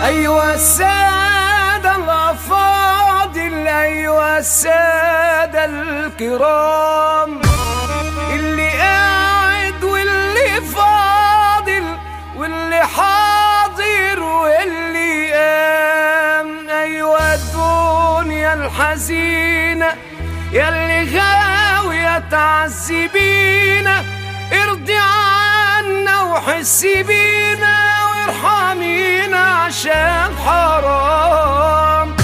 أيها السادة الأفاضل، أيها السادة الكرام، اللي قاعد واللي فاضل واللي حاضر واللي قام. أيها الدنيا الحزينة ياللي غاوية تعذبينا، ارضي عنا وحسي بينا وارحمينا عشان حرام.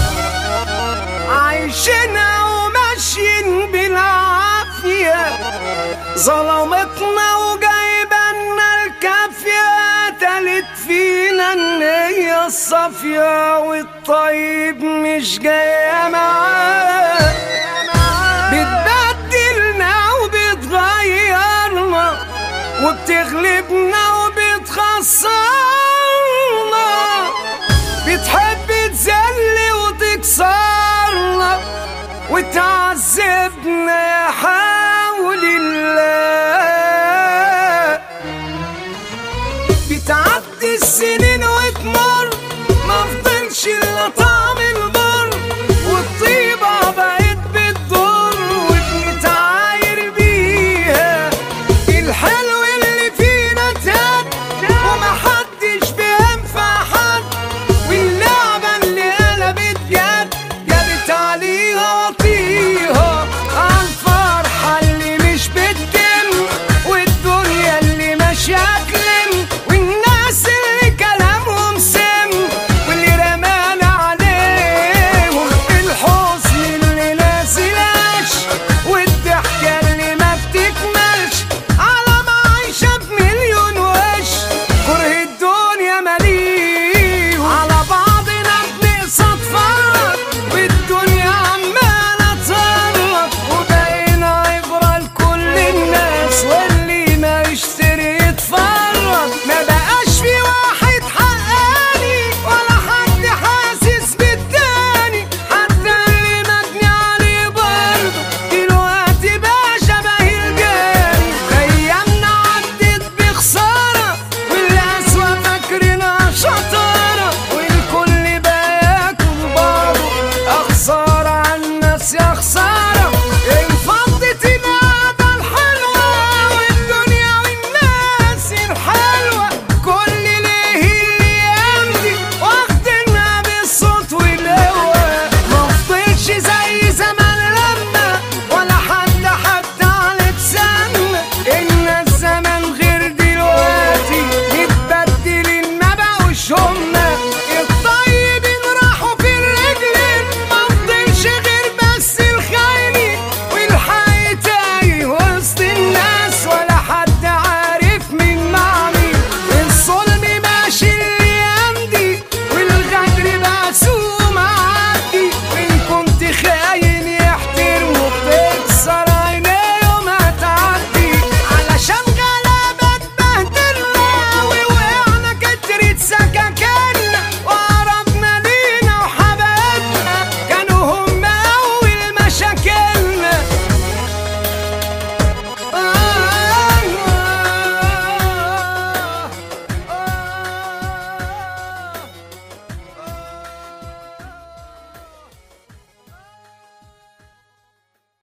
عايشنا وماشيين بالعافية، ظلمتنا وجايبنا الكافية، تالت فينا النية الصافية والطيب مش جاية معاه. بتبدلنا وبتغيرنا وبتغلبنا وبتخسرنا، بتحب تذل وتكسرنا وتعذب